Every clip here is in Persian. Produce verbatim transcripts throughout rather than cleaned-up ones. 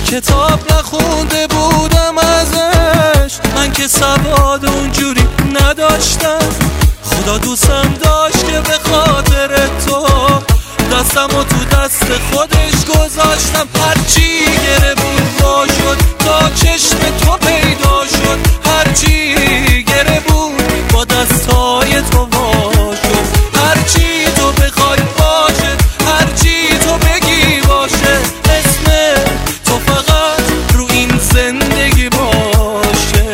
کتاب نخونده بودم ازش، من که سواد اونجوری نداشتم. خدا دوستم داشت که به خاطر تو دستم و تو دست خودش گذاشتم. هرچی گره بود وا شد تا چشم تو پیدا شد، هرچی گره بود با دستای تو وا شد. هرچی تو بخوای باشه، هرچی تو بگی باشه، اسم تو فقط رو این زندگی باشه.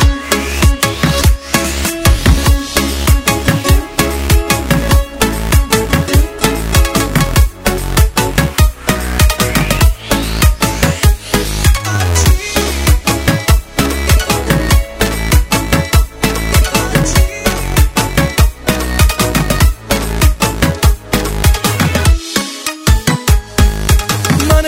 من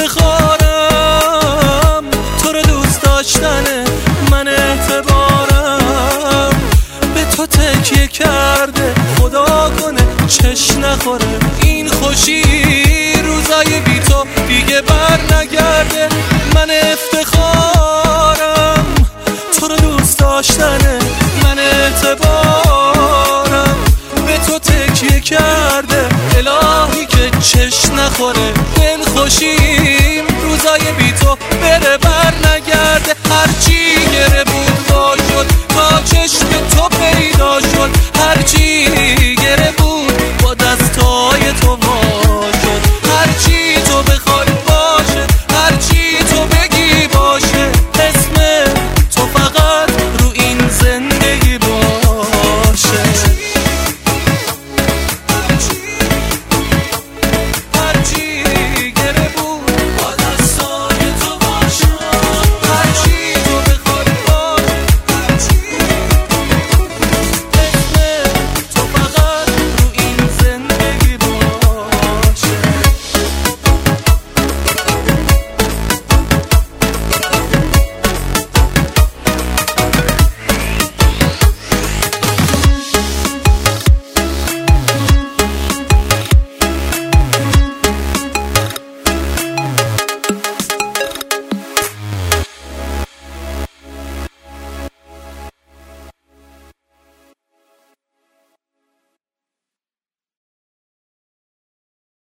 افتخارم تو رو دوست داشتنه، من اعتبارم به تو تکیه کرده. خدا کنه چش نخوره این خوشی، روزای بی تو دیگه بر نگرده. من افتخارم تو رو دوست داشتنه، من اعتبارم به تو تکیه کرده. الهی که چش نخوره دل خوشیم، روزای بی تو بره بر نگرده. هرچی